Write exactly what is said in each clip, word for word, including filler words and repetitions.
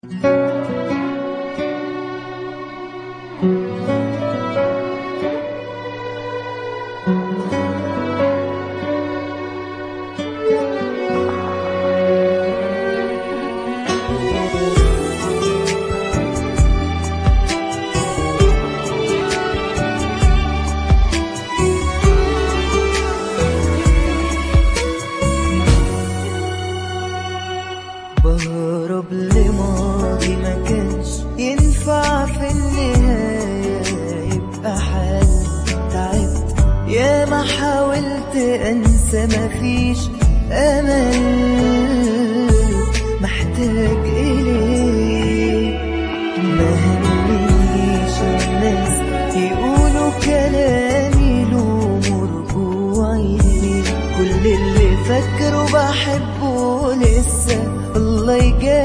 بهرب لماضي ما كانش ينفع في النهاية يبقى حل. تعبت يا ما حاولت انسى مفيش امل، محتاج اليك. ما همنيش الناس يقولوا كلامي له رجوعي ليه. كل اللي فاكره بحبه لسه الله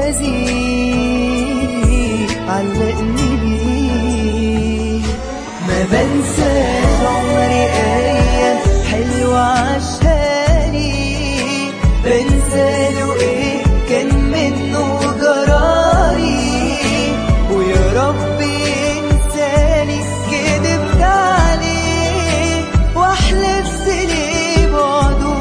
يجازيه علقني بيه. ما بنساش عمري ايام حلوة عشاني، بنسى له ايه كان منه جرالي. ويا رب ينساني كدبت عليه واحلفت ليه بعده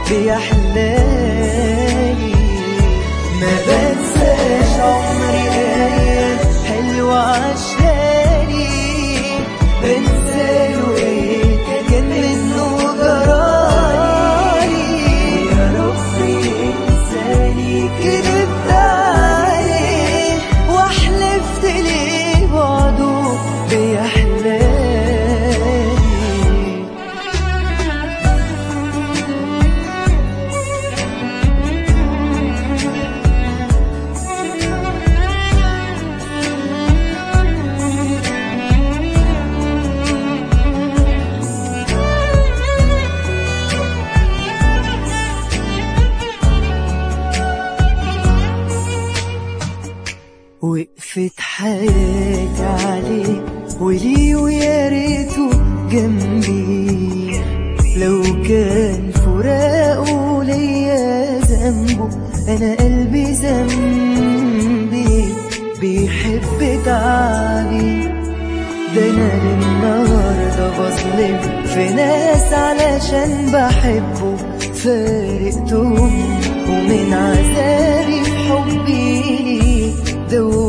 بيحلالي. ما بنساش عمري ايام حلوة عشاني، بنسى له ايه كان منه جرالي. يا رب ينساني كدبت عليه واحلفت ليه بعده بيحلالي. وقفت حياتي عليه وليه ويا ريته جنبي. لو كان فراقه ليا ذنبه، انا قلبي ذنبي بيحب تعبي. ده انا للنهارده بظلم في ناس علشان بحبه فارقتهم، ومن عذابي في حبي ليه دو